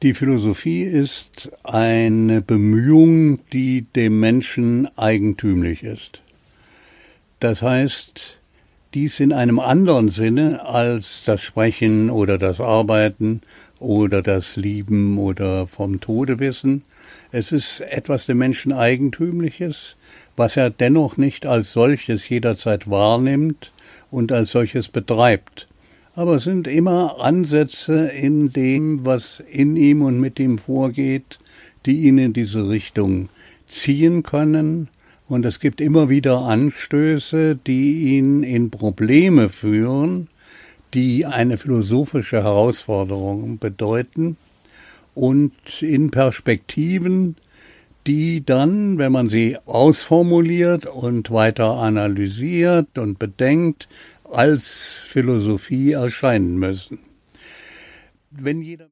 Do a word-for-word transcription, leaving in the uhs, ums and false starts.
Die Philosophie ist eine Bemühung, die dem Menschen eigentümlich ist. Das heißt, dies in einem anderen Sinne als das Sprechen oder das Arbeiten oder das Lieben oder vom Tode wissen. Es ist etwas dem Menschen Eigentümliches, was er dennoch nicht als solches jederzeit wahrnimmt und als solches betreibt. Aber es sind immer Ansätze in dem, was in ihm und mit ihm vorgeht, die ihn in diese Richtung ziehen können. Und es gibt immer wieder Anstöße, die ihn in Probleme führen, die eine philosophische Herausforderung bedeuten und in Perspektiven, die dann, wenn man sie ausformuliert und weiter analysiert und bedenkt, als Philosophie erscheinen müssen. Wenn jeder